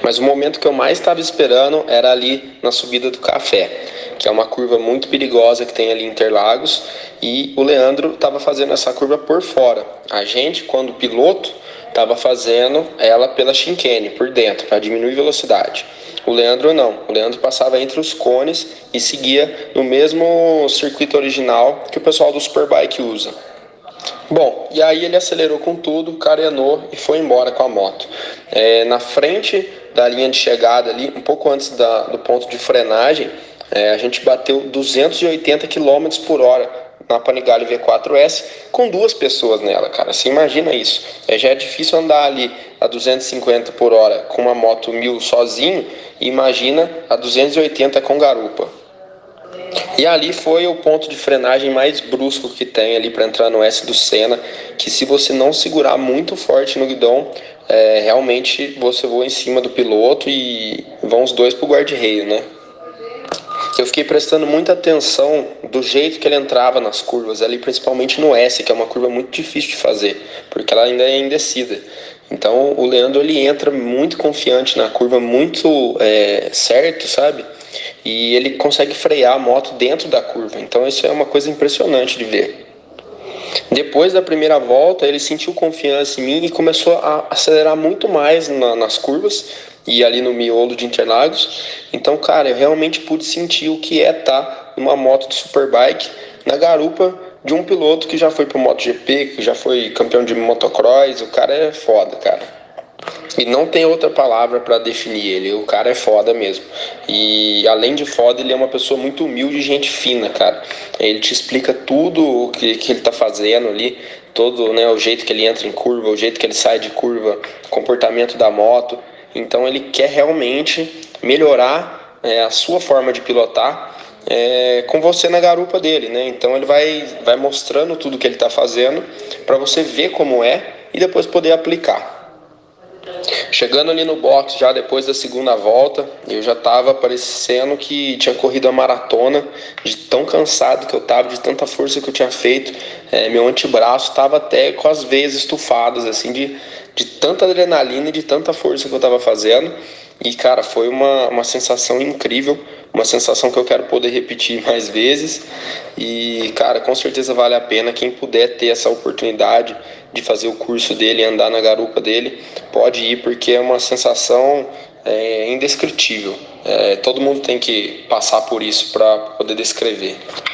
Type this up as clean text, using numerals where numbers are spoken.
Mas o momento que eu mais estava esperando era ali na subida do Café, que é uma curva muito perigosa que tem ali em Interlagos, e o Leandro estava fazendo essa curva por fora. A gente, quando piloto, estava fazendo ela pela chicane, por dentro, para diminuir velocidade. O Leandro não, o Leandro passava entre os cones e seguia no mesmo circuito original que o pessoal do Superbike usa. Bom, e aí ele acelerou com tudo, carenou e foi embora com a moto. Na frente da linha de chegada ali, um pouco antes do ponto de frenagem, a gente bateu 280 km por hora na Panigale V4S com duas pessoas nela, cara. Você imagina isso. Já é difícil andar ali a 250 por hora com uma moto 1000 sozinho, e imagina a 280 com garupa. E ali foi o ponto de frenagem mais brusco que tem ali para entrar no S do Senna, que se você não segurar muito forte no guidão, realmente você voa em cima do piloto e vão os dois pro guarda-reio, né? Eu fiquei prestando muita atenção do jeito que ele entrava nas curvas ali, principalmente no S, que é uma curva muito difícil de fazer, porque ela ainda é em descida. Então o Leandro ele entra muito confiante na curva, muito certo, sabe? E ele consegue frear a moto dentro da curva. Então isso é uma coisa impressionante de ver. Depois da primeira volta, ele sentiu confiança em mim e começou a acelerar muito mais nas curvas e ali no miolo de Interlagos. Então, cara, eu realmente pude sentir o que é estar numa moto de Superbike na garupa de um piloto que já foi pro MotoGP, que já foi campeão de motocross. O cara é foda, cara. E não tem outra palavra para definir ele. O cara é foda mesmo. E além de foda, ele é uma pessoa muito humilde e gente fina, cara. Ele te explica tudo o que ele tá fazendo ali, todo, né, o jeito que ele entra em curva, o jeito que ele sai de curva, o comportamento da moto. Então ele quer realmente melhorar a sua forma de pilotar com você na garupa dele, né? Então ele vai mostrando tudo que ele tá fazendo para você ver como é e depois poder aplicar. Chegando ali no box já depois da segunda volta, eu já estava parecendo que tinha corrido a maratona, de tão cansado que eu estava, de tanta força que eu tinha feito. Meu antebraço estava até com as veias estufadas, assim, de tanta adrenalina e de tanta força que eu estava fazendo. E, cara, foi uma sensação incrível, uma sensação que eu quero poder repetir mais vezes. E, cara, com certeza vale a pena. Quem puder ter essa oportunidade de fazer o curso dele e andar na garupa dele, pode ir, porque é uma sensação indescritível. Todo mundo tem que passar por isso para poder descrever.